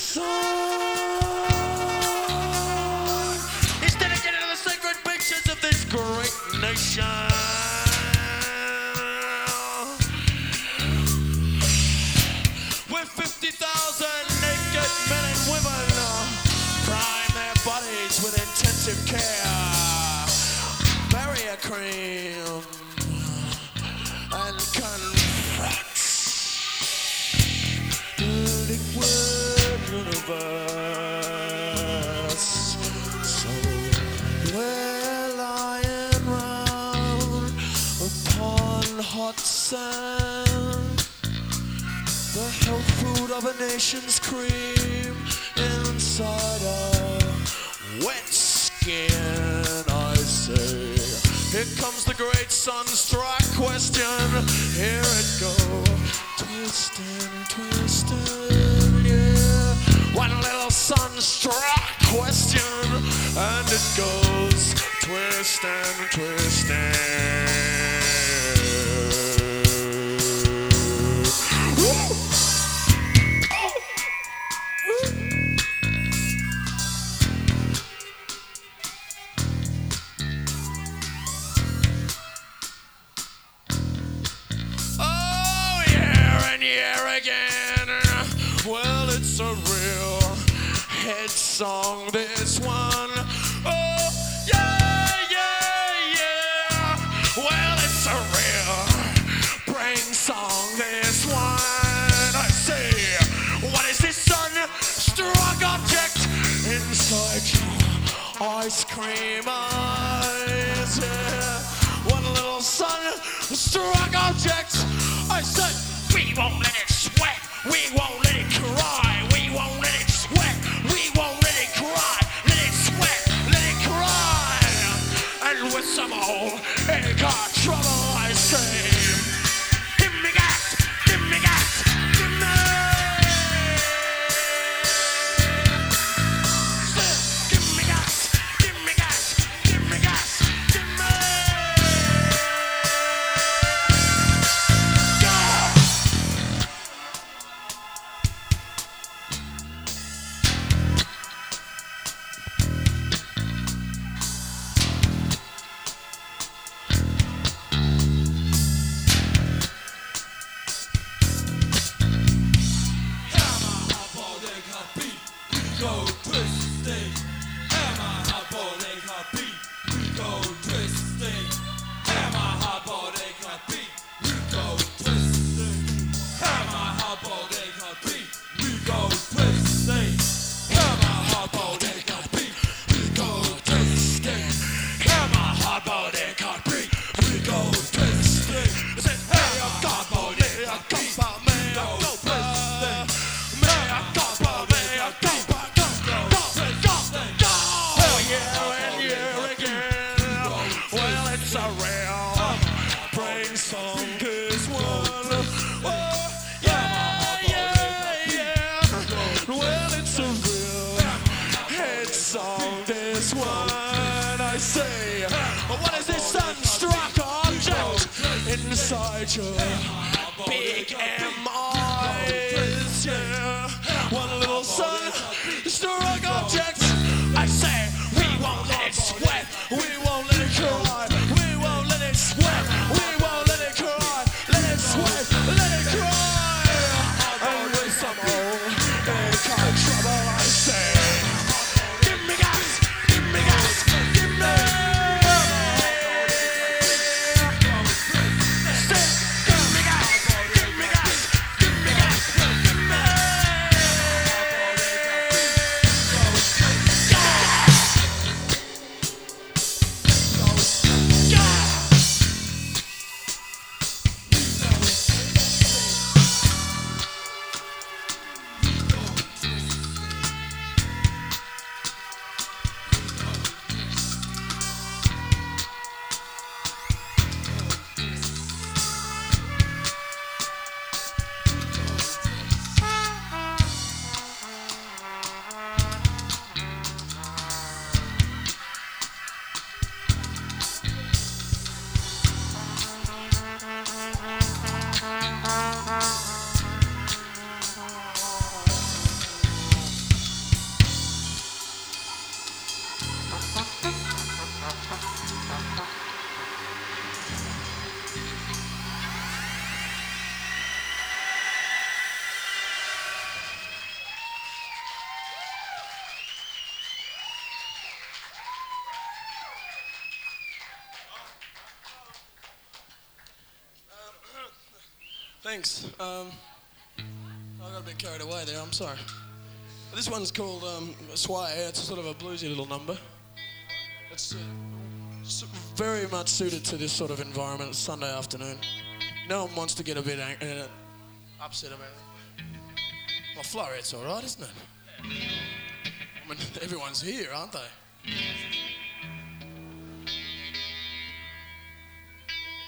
song is dedicated to the sacred pictures of this great nation. With 50,000 naked men and women prime their bodies with intensive care. Barrier cream and confetti. Liquid universe. So we're lying round upon hot sand. The health food of a nation's cream inside our wet skin, I say. Here comes the great sunstruck question. Here it goes. Twisting, twisting, yeah. One little sunstruck question, and it goes twisting, twisting. Well, it's a real head song, this one. Oh, yeah, yeah, yeah. Well, it's a real brain song, this one. I say, what is this sun-struck object inside your ice cream eyes? Yeah. One little sun-struck object. I say, we won't let it sweat. We won't let it cry, we won't let it sweat, we won't let it cry, let it sweat, let it cry. And with some old ain't got trouble, I say, give me gas, give me gas, give me. Give me gas, give me gas, give me gas, give me. Inside your big M-eyes, yeah. One little sun-struck object. I say, we won't let it sweat, we won't let it cry, we won't let it sweat, we won't let it cry, let it sweat, let it cry. And with some old kind of trouble, I say, give me gas, give me gas, give me. Thanks. I got a bit carried away there, I'm sorry. This one's called Sway. It's sort of a bluesy little number. It's very much suited to this sort of environment. It's Sunday afternoon. No one wants to get a bit upset about it. Well, Floret's all right, isn't it? I mean, everyone's here, aren't they?